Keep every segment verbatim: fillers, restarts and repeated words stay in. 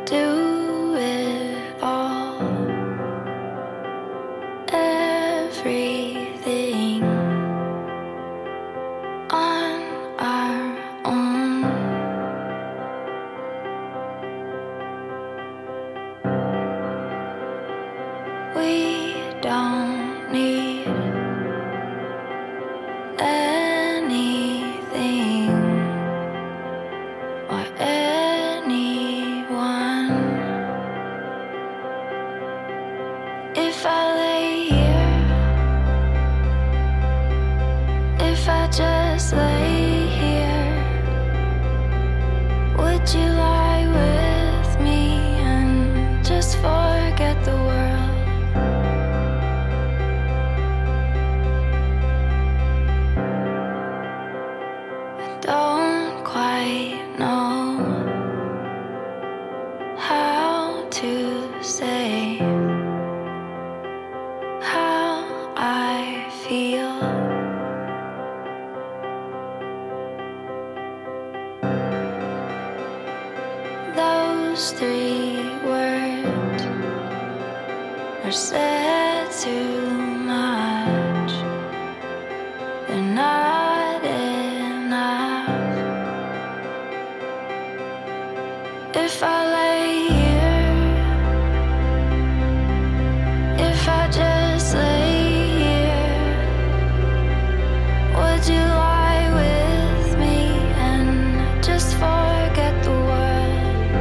do it all, everything on our own. We don't need anything or anyone. If I lay here, if I just lay here, would you lie with me and just forget the world? Don't quite know how to say how I feel. Those three words are said too much. They're not enough. If I lay here, if I just lay here, would you lie with me and just forget the world?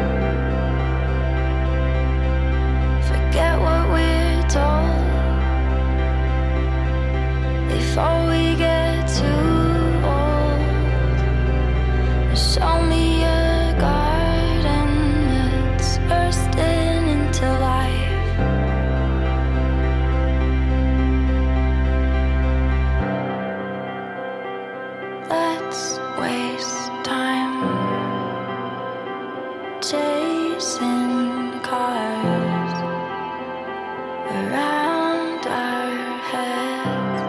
Forget what we're told before we get too old. Show me a garden that's bursting into life. Let's waste time chasing cars around our heads.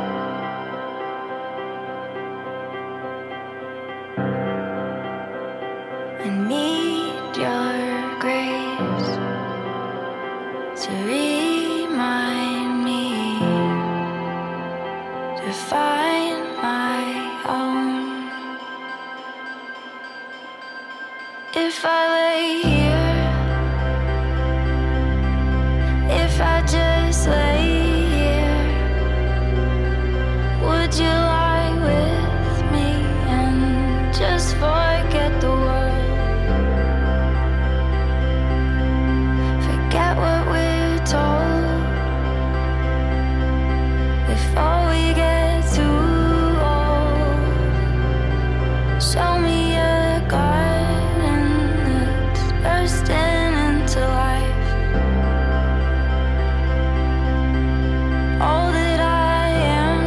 I need your grace to remind me to find my own. If I lay here, if I just lay here, would you lie with me and just forget the world? Forget what we're told before we get too old. Show me a garden that's bursting into life. All that I am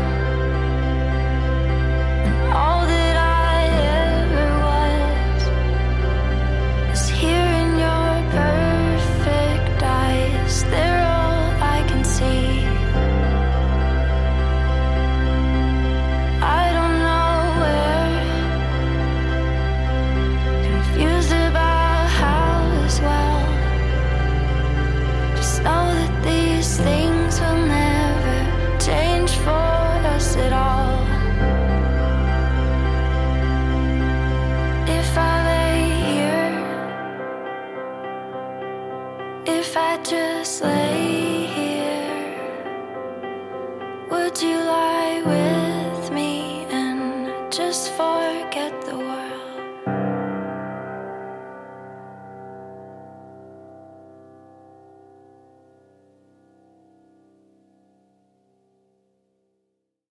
and all that I ever was is here in your perfect eyes. They're all I can see. I don't know where, confused about how as well. Just know that these things will never change for us at all. If I lay here, if I just lay